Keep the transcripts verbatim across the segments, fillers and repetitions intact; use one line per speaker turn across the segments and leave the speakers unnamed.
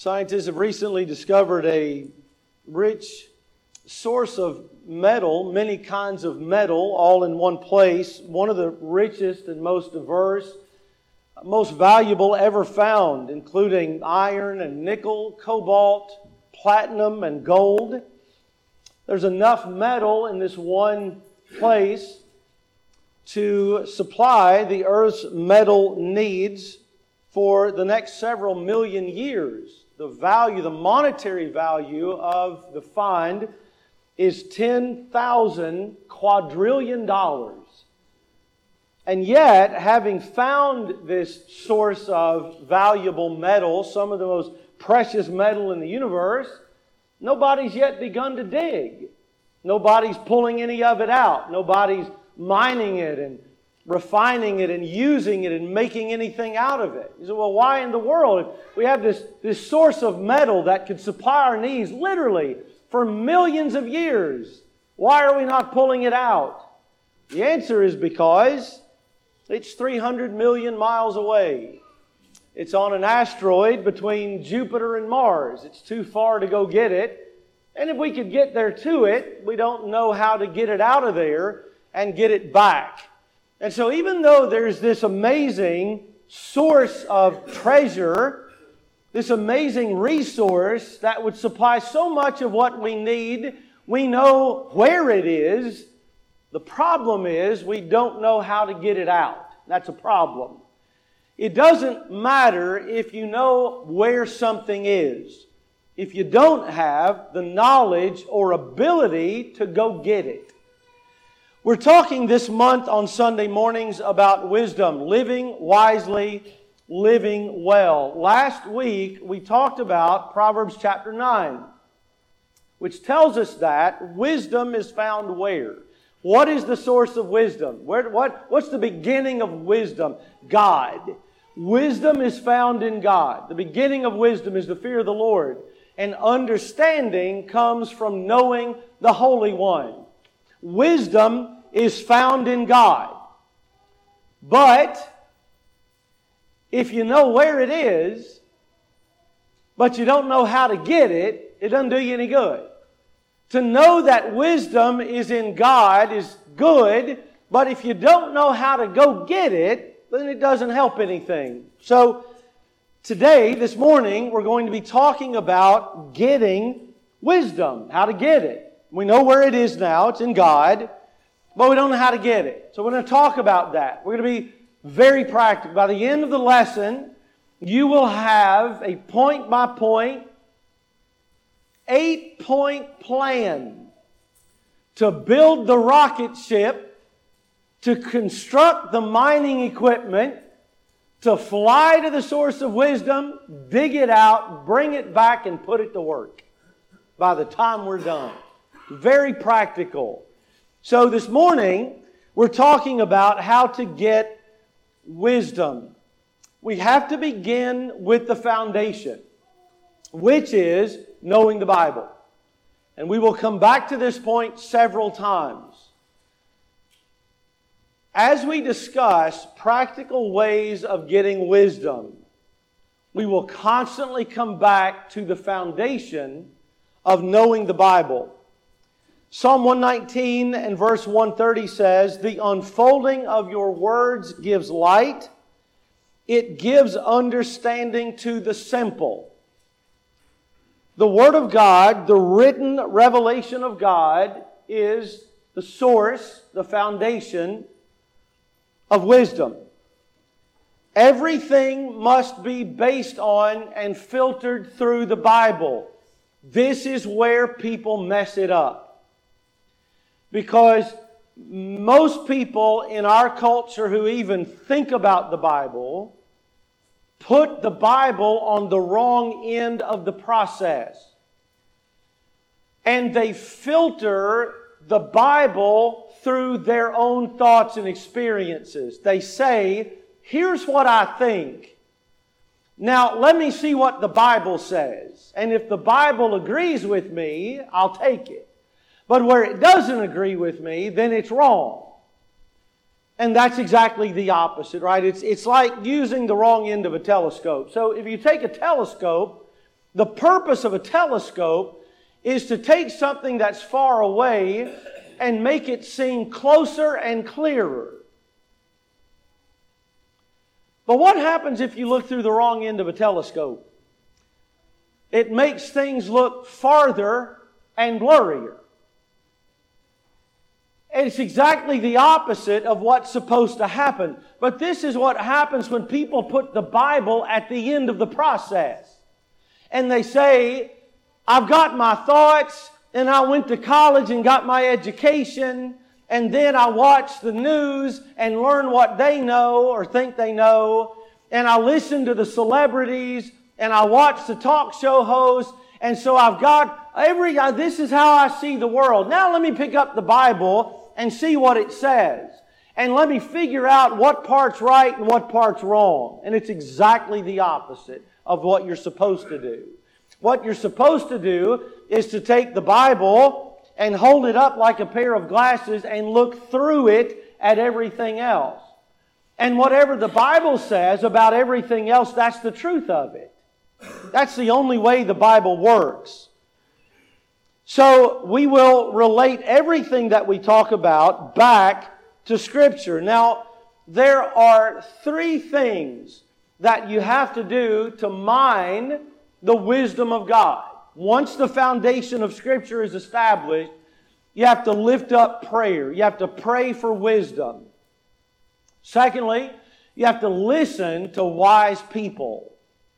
Scientists have recently discovered a rich source of metal, many kinds of metal, all in one place. One of the richest and most diverse, most valuable ever found, including iron and nickel, cobalt, platinum, and gold. There's enough metal in this one place to supply the Earth's metal needs for the next several million years. The value, the monetary value of the find is ten thousand quadrillion dollars. And yet, having found this source of valuable metal, some of the most precious metal in the universe, nobody's yet begun to dig. Nobody's pulling any of it out. Nobody's mining it and refining it and using it and making anything out of it. You say, well, why in the world? If we have this, this source of metal that could supply our needs literally for millions of years, why are we not pulling it out? The answer is because it's three hundred million miles away. It's on an asteroid between Jupiter and Mars. It's too far to go get it. And if we could get there to it, we don't know how to get it out of there and get it back. And so even though there's this amazing source of treasure, this amazing resource that would supply so much of what we need, we know where it is. The problem is we don't know how to get it out. That's a problem. It doesn't matter if you know where something is, if you don't have the knowledge or ability to go get it. We're talking this month on Sunday mornings about wisdom, living wisely, living well. Last week we talked about Proverbs chapter nine, which tells us that wisdom is found where? What is the source of wisdom? Where, what, what's the beginning of wisdom? God. Wisdom is found in God. The beginning of wisdom is the fear of the Lord. And understanding comes from knowing the Holy One. Wisdom is found in God. But if you know where it is, but you don't know how to get it, it doesn't do you any good. To know that wisdom is in God is good, but if you don't know how to go get it, then it doesn't help anything. So today, this morning, we're going to be talking about getting wisdom, how to get it. We know where it is now, it's in God, but we don't know how to get it. So we're going to talk about that. We're going to be very practical. By the end of the lesson, you will have a point-by-point, eight-point plan to build the rocket ship, to construct the mining equipment, to fly to the source of wisdom, dig it out, bring it back, and put it to work by the time we're done. Very practical. So this morning, we're talking about how to get wisdom. We have to begin with the foundation, which is knowing the Bible. And we will come back to this point several times. As we discuss practical ways of getting wisdom, we will constantly come back to the foundation of knowing the Bible. Psalm one nineteen and verse one thirty says, "The unfolding of your words gives light. It gives understanding to the simple." The Word of God, the written revelation of God, is the source, the foundation of wisdom. Everything must be based on and filtered through the Bible. This is where people mess it up. Because most people in our culture who even think about the Bible put the Bible on the wrong end of the process. And they filter the Bible through their own thoughts and experiences. They say, here's what I think. Now, let me see what the Bible says. And if the Bible agrees with me, I'll take it. But where it doesn't agree with me, then it's wrong. And that's exactly the opposite, right? It's, it's like using the wrong end of a telescope. So if you take a telescope The purpose of a telescope is to take something that's far away and make it seem closer and clearer. But what happens if you look through the wrong end of a telescope? It makes things look farther and blurrier. And it's exactly the opposite of what's supposed to happen. But this is what happens when people put the Bible at the end of the process. And they say, I've got my thoughts, and I went to college and got my education, and then I watch the news and learn what they know or think they know, and I listen to the celebrities, and I watch the talk show hosts, and so I've got every, this is how I see the world. Now let me pick up the Bible and see what it says. And let me figure out what part's right and what part's wrong. And it's exactly the opposite of what you're supposed to do. What you're supposed to do is to take the Bible and hold it up like a pair of glasses and look through it at everything else. And whatever the Bible says about everything else, that's the truth of it. That's the only way the Bible works. So we will relate everything that we talk about back to Scripture. Now, there are three things that you have to do to mine the wisdom of God. Once the foundation of Scripture is established, you have to lift up prayer. You have to pray for wisdom. Secondly, you have to listen to wise people.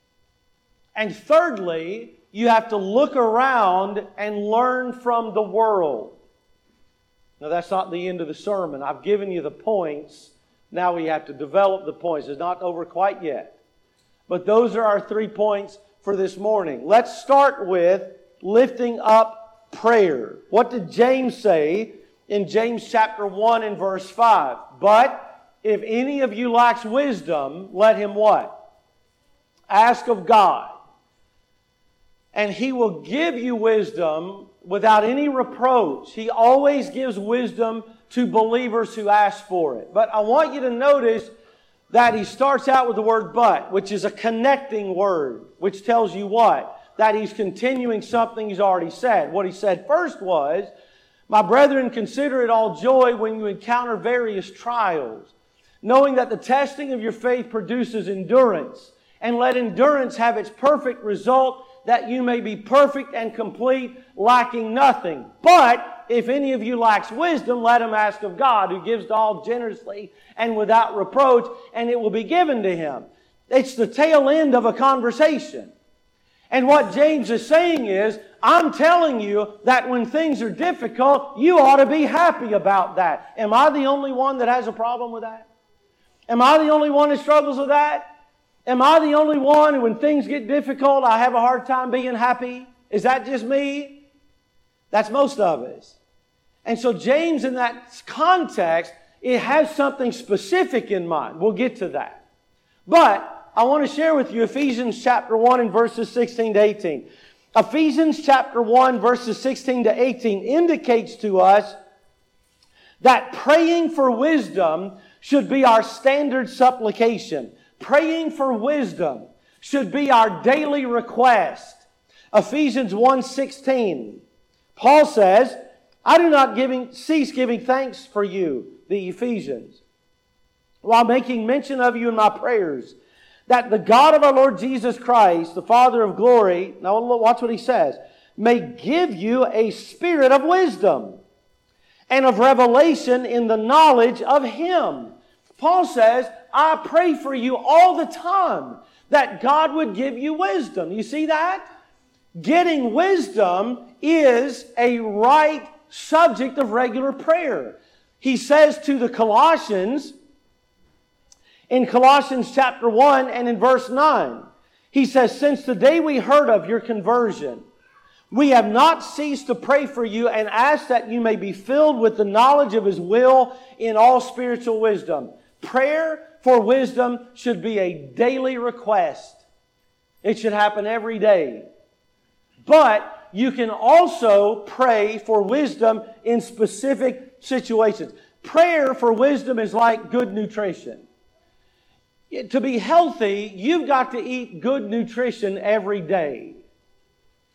And thirdly, you have to look around and learn from the world. Now, that's not the end of the sermon. I've given you the points. Now we have to develop the points. It's not over quite yet. But those are our three points for this morning. Let's start with lifting up prayer. What did James say in James chapter one and verse five? But if any of you lacks wisdom, let him what? Ask of God. And He will give you wisdom without any reproach. He always gives wisdom to believers who ask for it. But I want you to notice that He starts out with the word but, which is a connecting word, which tells you what? That He's continuing something He's already said. What He said first was, my brethren, consider it all joy when you encounter various trials, knowing that the testing of your faith produces endurance. And let endurance have its perfect result, that you may be perfect and complete, lacking nothing. But if any of you lacks wisdom, let him ask of God, who gives to all generously and without reproach, and it will be given to him. It's the tail end of a conversation. And what James is saying is, I'm telling you that when things are difficult, you ought to be happy about that. Am I the only one that has a problem with that? Am I the only one that struggles with that? Am I the only one who, when things get difficult, I have a hard time being happy? Is that just me? That's most of us. And so James, in that context, it has something specific in mind. We'll get to that. But I want to share with you Ephesians chapter one and verses sixteen to eighteen. Ephesians chapter one, verses sixteen to eighteen indicates to us that praying for wisdom should be our standard supplication. Praying for wisdom should be our daily request. Ephesians one sixteen. Paul says, I do not giving, cease giving thanks for you, the Ephesians, while making mention of you in my prayers, that the God of our Lord Jesus Christ, the Father of glory, now watch what he says, may give you a spirit of wisdom and of revelation in the knowledge of Him. Paul says, I pray for you all the time that God would give you wisdom. You see that? Getting wisdom is a right subject of regular prayer. He says to the Colossians, in Colossians chapter one and in verse nine, he says, since the day we heard of your conversion, we have not ceased to pray for you and ask that you may be filled with the knowledge of His will in all spiritual wisdom. Prayer for wisdom should be a daily request. It should happen every day. But you can also pray for wisdom in specific situations. Prayer for wisdom is like good nutrition. To be healthy, you've got to eat good nutrition every day.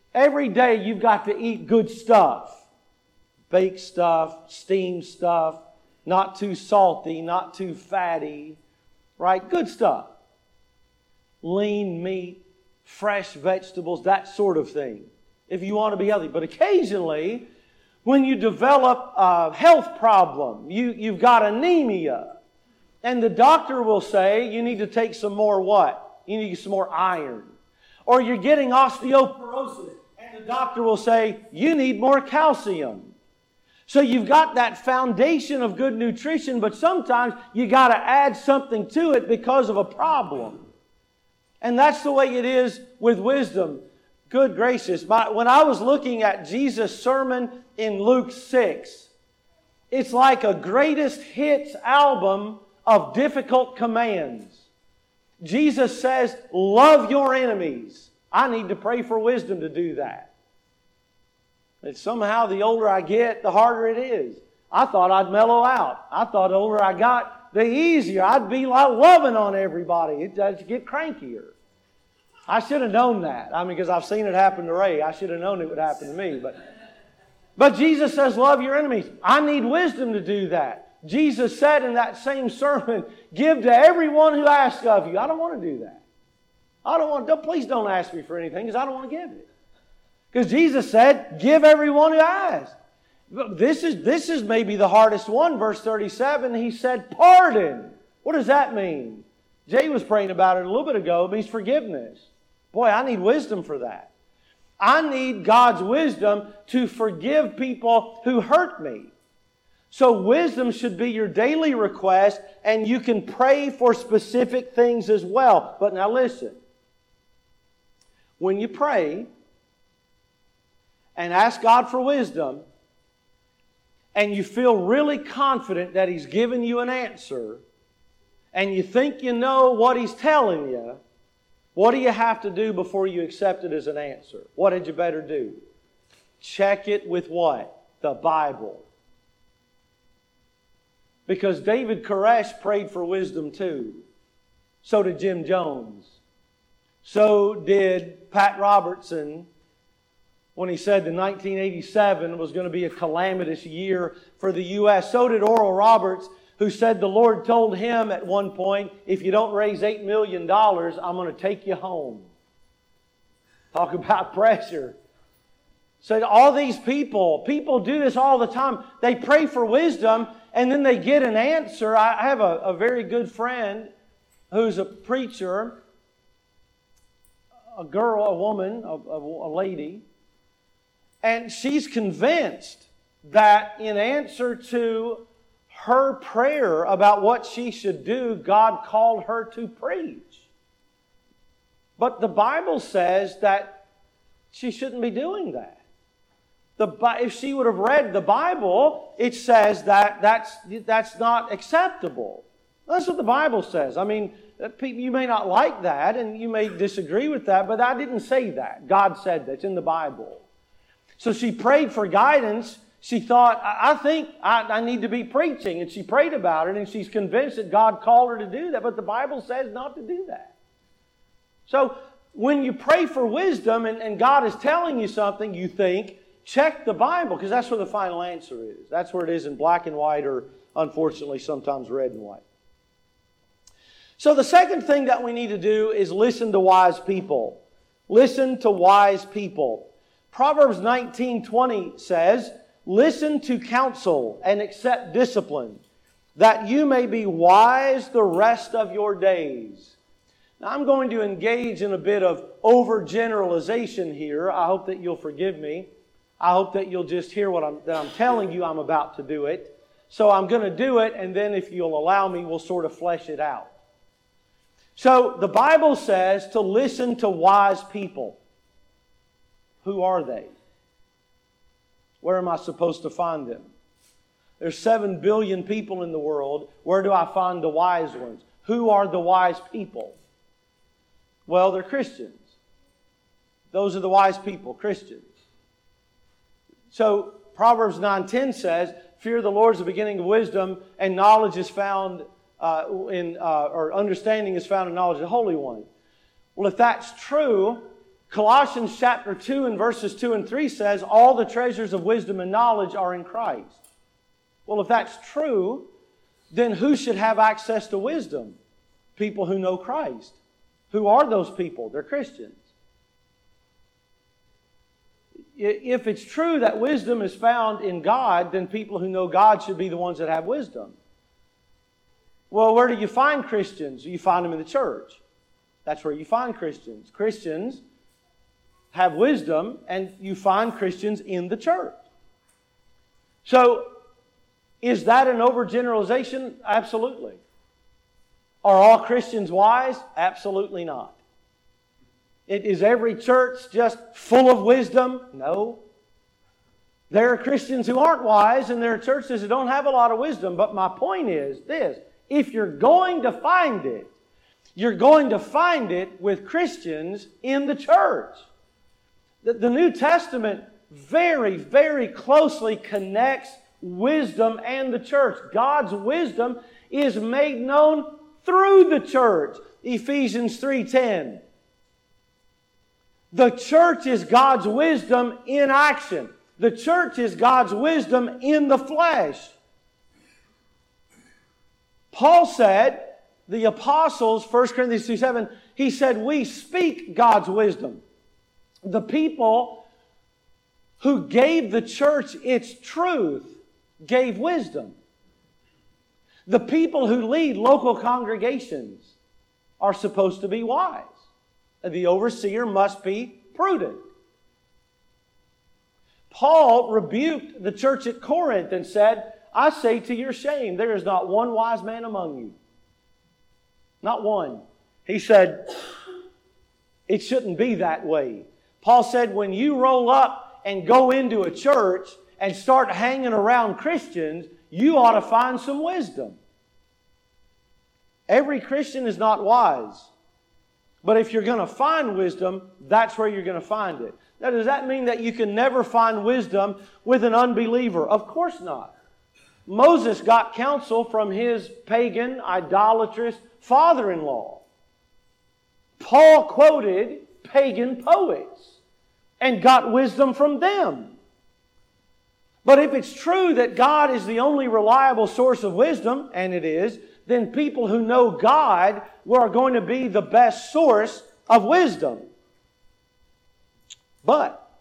Every day you've got to eat good stuff. Baked stuff, steamed stuff, not too salty, not too fatty, right? Good stuff. Lean meat, fresh vegetables, that sort of thing, if you want to be healthy. But occasionally, when you develop a health problem, you, you've got anemia, and the doctor will say you need to take some more what? You need some more iron. Or you're getting osteoporosis, and the doctor will say you need more calcium. So you've got that foundation of good nutrition, but sometimes you got to add something to it because of a problem. And that's the way it is with wisdom. Good gracious. My, when I was looking at Jesus' sermon in Luke six, it's like a greatest hits album of difficult commands. Jesus says, love your enemies. I need to pray for wisdom to do that. And somehow the older I get, the harder it is. I thought I'd mellow out. I thought the older I got, the easier. I'd be like loving on everybody. I'd get crankier. I should have known that. I mean, because I've seen it happen to Ray. I should have known it would happen to me. But, but Jesus says, love your enemies. I need wisdom to do that. Jesus said in that same sermon, give to everyone who asks of you. I don't want to do that. I don't want, don't, please don't ask me for anything because I don't want to give it. Because Jesus said, give everyone who asks. This is, this is maybe the hardest one. Verse thirty-seven, He said, pardon. What does that mean? Jay was praying about it a little bit ago. It means forgiveness. Boy, I need wisdom for that. I need God's wisdom to forgive people who hurt me. So wisdom should be your daily request, and you can pray for specific things as well. But now listen. When you pray and ask God for wisdom, and you feel really confident that He's given you an answer, and you think you know what He's telling you, what do you have to do before you accept it as an answer? What had you better do? Check it with what? The Bible. Because David Koresh prayed for wisdom too. So did Jim Jones. So did Pat Robertson when he said that nineteen eighty-seven was going to be a calamitous year for the U S So did Oral Roberts, who said the Lord told him at one point, if you don't raise eight million dollars, I'm going to take you home. Talk about pressure. So all these people, people do this all the time. They pray for wisdom and then they get an answer. I have a, a very good friend who's a preacher, a girl, a woman, a, a, a lady, and she's convinced that in answer to her prayer about what she should do, God called her to preach. But the Bible says that she shouldn't be doing that. The, if she would have read the Bible, it says that that's, that's not acceptable. That's what the Bible says. I mean, you may not like that and you may disagree with that, but I didn't say that. God said that. It's in the Bible. So she prayed for guidance. She thought, I think I, I need to be preaching. And she prayed about it, and she's convinced that God called her to do that. But the Bible says not to do that. So when you pray for wisdom and, and God is telling you something, you think, check the Bible, because that's where the final answer is. That's where it is in black and white, or unfortunately sometimes red and white. So the second thing that we need to do is listen to wise people. Listen to wise people. Proverbs nineteen twenty says, listen to counsel and accept discipline, that you may be wise the rest of your days. Now, I'm going to engage in a bit of overgeneralization here. I hope that you'll forgive me. I hope that you'll just hear what I'm, that I'm telling you. I'm about to do it. So I'm going to do it, and then if you'll allow me, we'll sort of flesh it out. So the Bible says to listen to wise people. Who are they? Where am I supposed to find them? There's seven billion people in the world. Where do I find the wise ones? Who are the wise people? Well, they're Christians. Those are the wise people, Christians. So Proverbs nine ten says, fear of the Lord is the beginning of wisdom, and knowledge is found uh, in, uh, or understanding is found in knowledge of the Holy One. Well, if that's true, Colossians chapter two and verses two and three says, all the treasures of wisdom and knowledge are in Christ. Well, if that's true, then who should have access to wisdom? People who know Christ. Who are those people? They're Christians. If it's true that wisdom is found in God, then people who know God should be the ones that have wisdom. Well, where do you find Christians? You find them in the church. That's where you find Christians. Christians have wisdom, and you find Christians in the church. So, is that an overgeneralization? Absolutely. Are all Christians wise? Absolutely not. It, is every church just full of wisdom? No. There are Christians who aren't wise, and there are churches that don't have a lot of wisdom. But my point is this: if you're going to find it, you're going to find it with Christians in the church. The, the New Testament very, very closely connects wisdom and the church. God's wisdom is made known through the church. Ephesians three ten. The church is God's wisdom in action. The church is God's wisdom in the flesh. Paul said, the apostles, First Corinthians two seven, he said, we speak God's wisdom. The people who gave the church its truth gave wisdom. The people who lead local congregations are supposed to be wise. The overseer must be prudent. Paul rebuked the church at Corinth and said, I say to your shame, there is not one wise man among you. Not one. He said, it shouldn't be that way. Paul said, when you roll up and go into a church and start hanging around Christians, you ought to find some wisdom. Every Christian is not wise. But if you're going to find wisdom, that's where you're going to find it. Now, does that mean that you can never find wisdom with an unbeliever? Of course not. Moses got counsel from his pagan, idolatrous father-in-law. Paul quoted pagan poets and got wisdom from them. But if it's true that God is the only reliable source of wisdom, and it is, then people who know God are going to be the best source of wisdom. But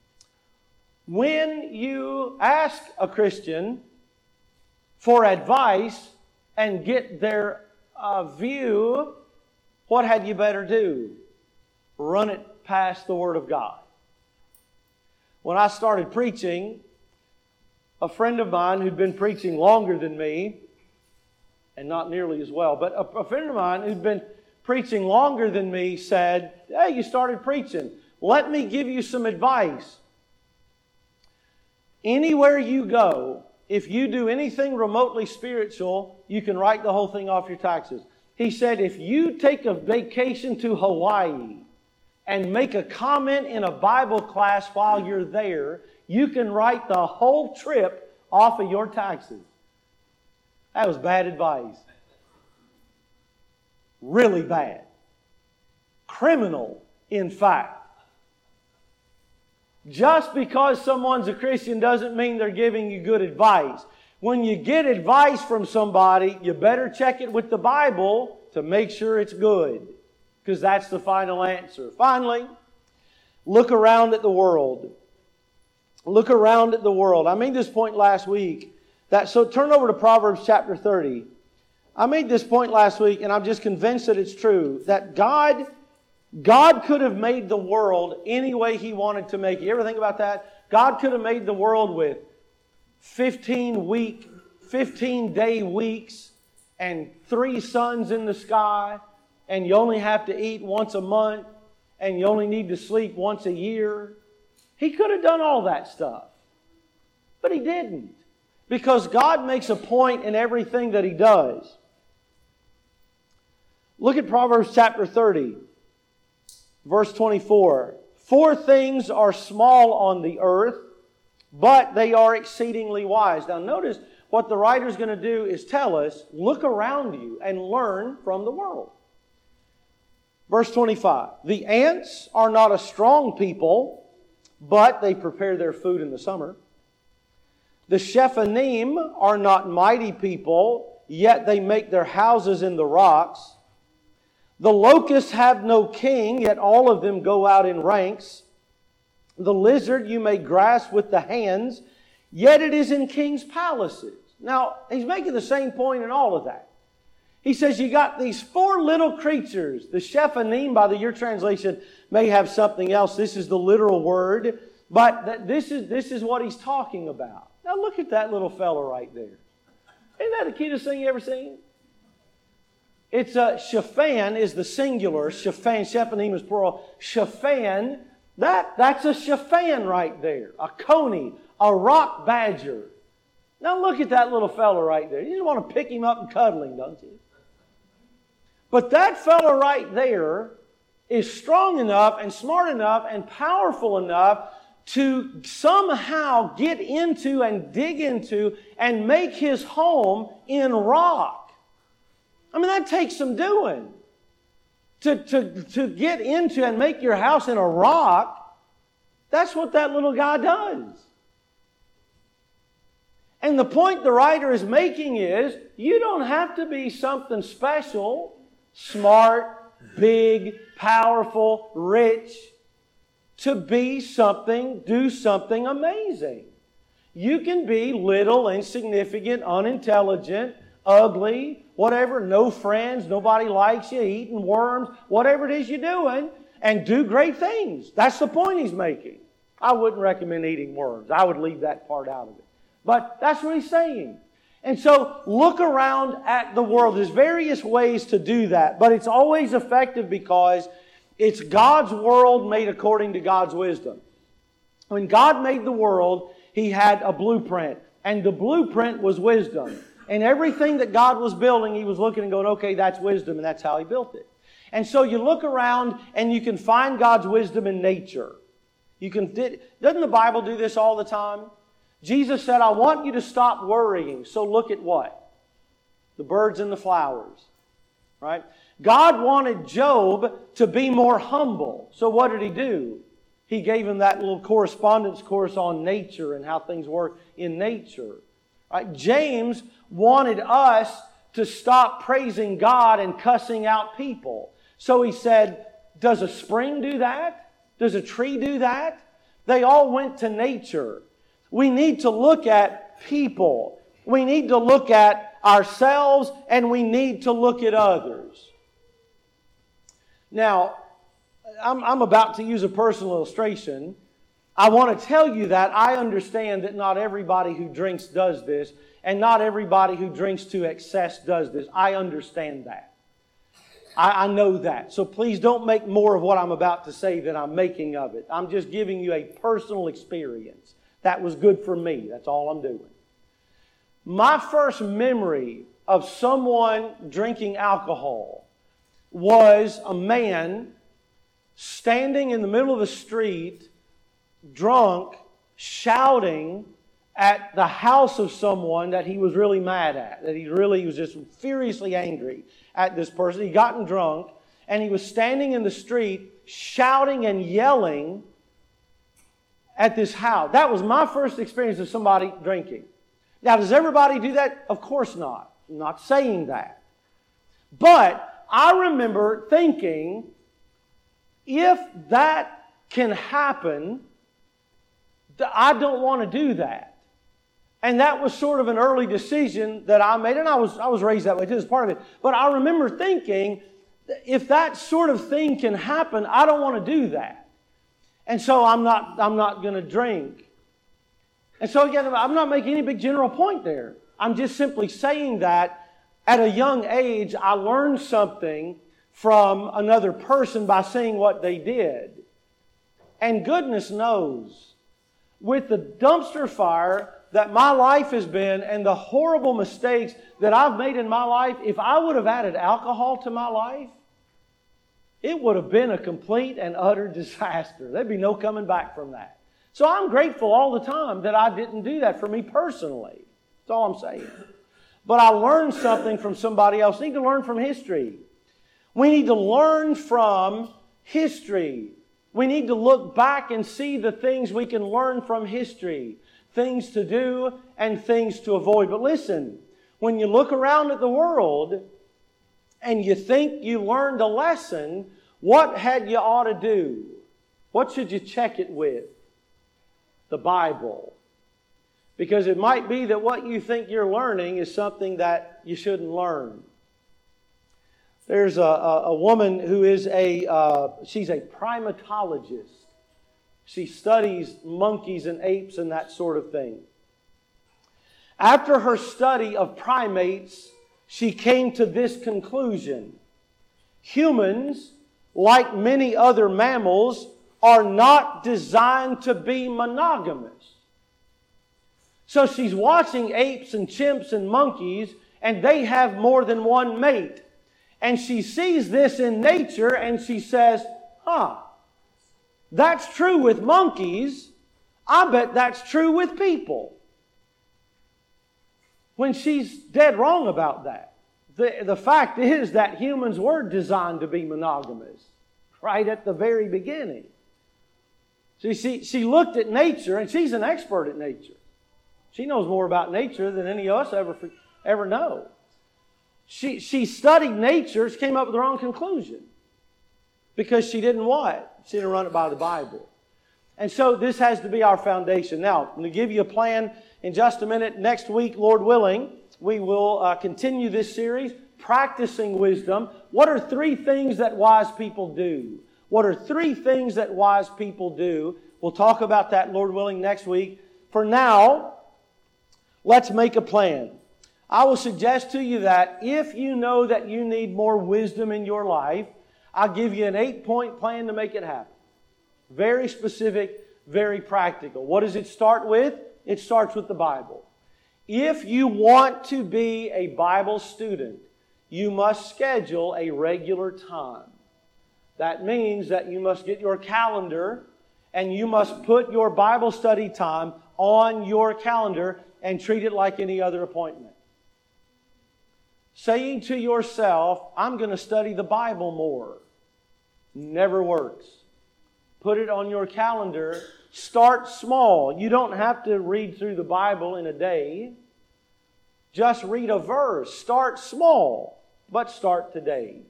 when you ask a Christian for advice and get their uh, view, what had you better do? Run it past the Word of God. When I started preaching, a friend of mine who'd been preaching longer than me, and not nearly as well, but a, a friend of mine who'd been preaching longer than me said, hey, you started preaching. Let me give you some advice. Anywhere you go, if you do anything remotely spiritual, you can write the whole thing off your taxes. He said, if you take a vacation to Hawaii and make a comment in a Bible class while you're there, you can write the whole trip off of your taxes. That was bad advice. Really bad. Criminal, in fact. Just because someone's a Christian doesn't mean they're giving you good advice. When you get advice from somebody, you better check it with the Bible to make sure it's good, because that's the final answer. Finally, look around at the world. Look around at the world. I made this point last week. That, so turn over to Proverbs chapter thirty. I made this point last week, and I'm just convinced that it's true, that God, God could have made the world any way He wanted to make it. You ever think about that? God could have made the world with fifteen week, fifteen day weeks and three suns in the sky, and you only have to eat once a month, and you only need to sleep once a year. He could have done all that stuff. But He didn't. Because God makes a point in everything that He does. Look at Proverbs chapter thirty, verse twenty-four. Four things are small on the earth, but they are exceedingly wise. Now notice what the writer's going to do is tell us, look around you and learn from the world. Verse twenty-five, the ants are not a strong people, but they prepare their food in the summer. The Shephanim are not mighty people, yet they make their houses in the rocks. The locusts have no king, yet all of them go out in ranks. The lizard you may grasp with the hands, yet it is in kings' palaces. Now, he's making the same point in all of that. He says you got these four little creatures. The Shephanim, by the your translation, may have something else. This is the literal word. But this is, this is what he's talking about. Now look at that little fella right there. Isn't that the cutest thing you ever seen? It's a Shaphan is the singular. Shaphan, Shephanim is plural. Shaphan, that, that's a Shaphan right there. A coney, a rock badger. Now look at that little fella right there. You just want to pick him up and cuddle him, don't you? But that fella right there is strong enough and smart enough and powerful enough to somehow get into and dig into and make his home in rock. I mean, that takes some doing. To, to, to get into and make your house in a rock, that's what that little guy does. And the point the writer is making is, you don't have to be something special, smart, big, powerful, rich, to be something, do something amazing. You can be little, insignificant, unintelligent, ugly, whatever, no friends, nobody likes you, eating worms, whatever it is you're doing, and do great things. That's the point he's making. I wouldn't recommend eating worms. I would leave that part out of it. But that's what he's saying. And so look around at the world. There's various ways to do that, but it's always effective because it's God's world made according to God's wisdom. When God made the world, He had a blueprint, and the blueprint was wisdom. And everything that God was building, He was looking and going, okay, that's wisdom, and that's how He built it. And so you look around and you can find God's wisdom in nature. You can. Doesn't the Bible do this all the time? Jesus said, I want you to stop worrying. So look at what? The birds and the flowers. Right? God wanted Job to be more humble. So what did He do? He gave him that little correspondence course on nature and how things work in nature. Right? James wanted us to stop praising God and cussing out people. So he said, does a spring do that? Does a tree do that? They all went to nature. We need to look at people. We need to look at ourselves, and we need to look at others. Now, I'm, I'm about to use a personal illustration. I want to tell you that I understand that not everybody who drinks does this, and not everybody who drinks to excess does this. I understand that. I, I know that. So please don't make more of what I'm about to say than I'm making of it. I'm just giving you a personal experience. That was good for me. That's all I'm doing. My first memory of someone drinking alcohol was a man standing in the middle of the street, drunk, shouting at the house of someone that he was really mad at, that he really was just furiously angry at this person. He'd gotten drunk, and he was standing in the street shouting and yelling at this house. That was my first experience of somebody drinking. Now, does everybody do that? Of course not. I'm not saying that. But I remember thinking, if that can happen, I don't want to do that. And that was sort of an early decision that I made, and I was I was raised that way too, as part of it. But I remember thinking, if that sort of thing can happen, I don't want to do that. And so I'm not I'm not going to drink. And so again, I'm not making any big general point there. I'm just simply saying that at a young age, I learned something from another person by seeing what they did. And goodness knows, with the dumpster fire that my life has been and the horrible mistakes that I've made in my life, if I would have added alcohol to my life, it would have been a complete and utter disaster. There'd be no coming back from that. So I'm grateful all the time that I didn't do that for me personally. That's all I'm saying. But I learned something from somebody else. I need to learn from history. We need to learn from history. We need to look back and see the things we can learn from history. Things to do and things to avoid. But listen, when you look around at the world and you think you learned a lesson, what had you ought to do? What should you check it with? The Bible. Because it might be that what you think you're learning is something that you shouldn't learn. There's a, a, a woman who is a, uh, she's a primatologist. She studies monkeys and apes and that sort of thing. After her study of primates, she came to this conclusion. Humans, like many other mammals, are not designed to be monogamous. So she's watching apes and chimps and monkeys, and they have more than one mate. And she sees this in nature, and she says, huh, that's true with monkeys. I bet that's true with people. When she's dead wrong about that. The, the fact is that humans were designed to be monogamous right at the very beginning. So she, she looked at nature, and she's an expert at nature. She knows more about nature than any of us ever, ever know. She, she studied nature, she came up with the wrong conclusion. Because she didn't what? She didn't run it by the Bible. And so this has to be our foundation. Now, I'm going to give you a plan in just a minute. Next week, Lord willing, we will uh, continue this series, Practicing Wisdom. What are three things that wise people do? What are three things that wise people do? We'll talk about that, Lord willing, next week. For now, let's make a plan. I will suggest to you that if you know that you need more wisdom in your life, I'll give you an eight-point plan to make it happen. Very specific, very practical. What does it start with? It starts with the Bible. If you want to be a Bible student, you must schedule a regular time. That means that you must get your calendar and you must put your Bible study time on your calendar and treat it like any other appointment. Saying to yourself, I'm going to study the Bible more, never works. Put it on your calendar. Start small. You don't have to read through the Bible in a day. Just read a verse. Start small, but start today.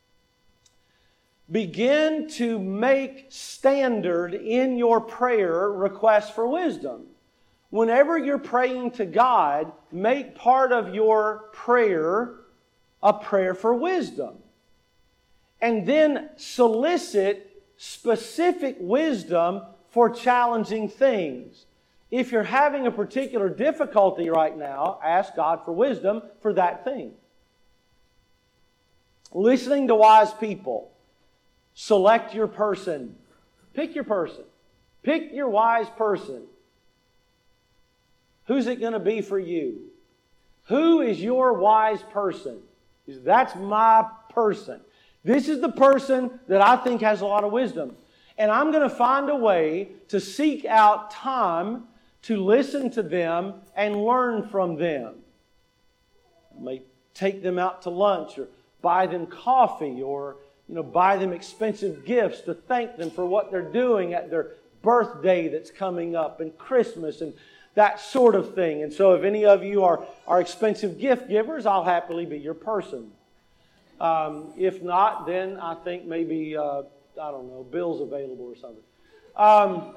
Begin to make standard in your prayer requests for wisdom. Whenever you're praying to God, make part of your prayer a prayer for wisdom. And then solicit specific wisdom for challenging things. If you're having a particular difficulty right now, ask God for wisdom for that thing. Listening to wise people. Select your person. Pick your person. Pick your wise person. Who's it going to be for you? Who is your wise person? That's my person. This is the person that I think has a lot of wisdom. And I'm going to find a way to seek out time to listen to them and learn from them. I may take them out to lunch or buy them coffee or you know, buy them expensive gifts to thank them for what they're doing at their birthday that's coming up and Christmas and that sort of thing. And so if any of you are, are expensive gift givers, I'll happily be your person. Um, if not, then I think maybe, uh, I don't know, Bill's available or something. Um,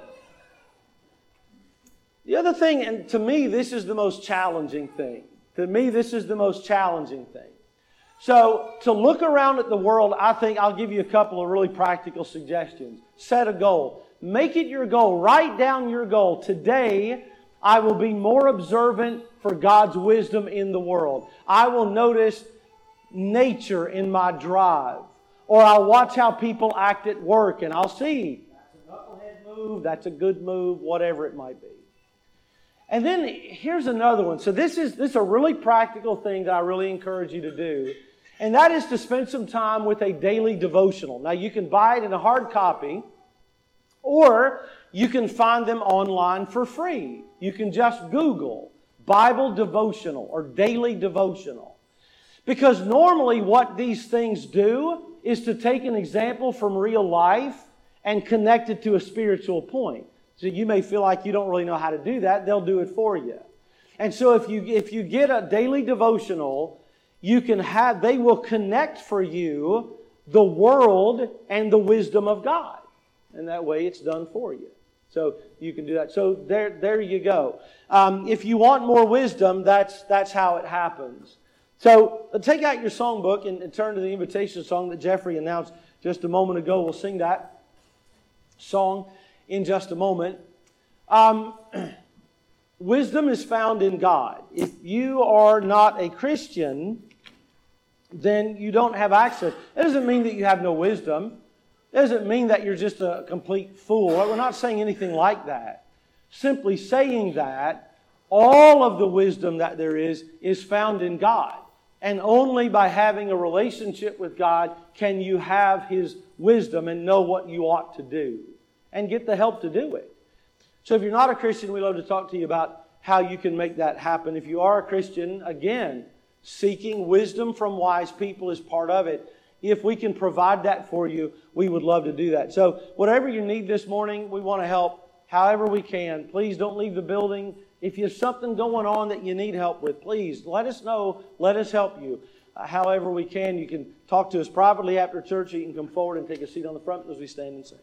the other thing, and to me, this is the most challenging thing. To me, this is the most challenging thing. So, to look around at the world, I think I'll give you a couple of really practical suggestions. Set a goal. Make it your goal. Write down your goal. Today, I will be more observant for God's wisdom in the world. I will notice nature in my drive. Or I'll watch how people act at work and I'll see, that's a knucklehead move, that's a good move, whatever it might be. And then here's another one. So this is, this is a really practical thing that I really encourage you to do. And that is to spend some time with a daily devotional. Now you can buy it in a hard copy or you can find them online for free. You can just Google Bible devotional or daily devotional. Because normally what these things do is to take an example from real life and connect it to a spiritual point. So you may feel like you don't really know how to do that. They'll do it for you. And so if you if you get a daily devotional, you can have they will connect for you the world and the wisdom of God. And that way it's done for you. So you can do that. So there, there you go. Um, if you want more wisdom, that's that's how it happens. So uh, take out your songbook and, and turn to the invitation song that Jeffrey announced just a moment ago. We'll sing that song in just a moment. Um, wisdom is found in God. If you are not a Christian, then you don't have access. It doesn't mean that you have no wisdom. It doesn't mean that you're just a complete fool. We're not saying anything like that. Simply saying that all of the wisdom that there is is found in God. And only by having a relationship with God can you have His wisdom and know what you ought to do and get the help to do it. So if you're not a Christian, we'd love to talk to you about how you can make that happen. If you are a Christian, again, seeking wisdom from wise people is part of it. If we can provide that for you, we would love to do that. So whatever you need this morning, we want to help however we can. Please don't leave the building. If you have something going on that you need help with, please let us know. Let us help you. Uh, however we can, you can talk to us privately after church. You can come forward and take a seat on the front as we stand and sing.